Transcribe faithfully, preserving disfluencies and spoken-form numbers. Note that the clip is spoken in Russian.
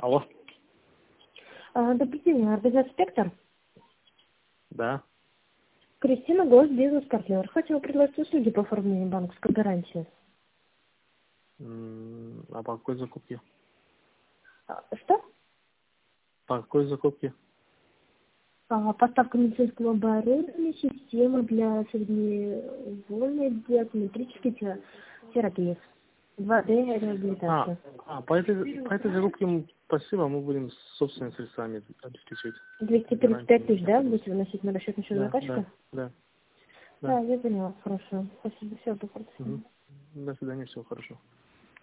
Алло. А, добрый день, организация «Спектр». Да. Кристина, гость, бизнес-партнер. Хотела предложить услуги по оформлению банковской гарантии. М, А по какой закупке? А, что? По какой закупке? А, поставка медицинского оборудования, система для средневольной диагностической те- терапии. два дэ А, реабилитация. а по, этой, по этой закупке м, спасибо, мы будем собственными средствами обеспечивать. двести тридцать пять Гарантии. тысяч, да, будете выносить на расчетный счет Да, да, заказчика? да, да. Да, я поняла, хорошо. Спасибо, все, до свидания. Мгм. До свидания, всего хорошего.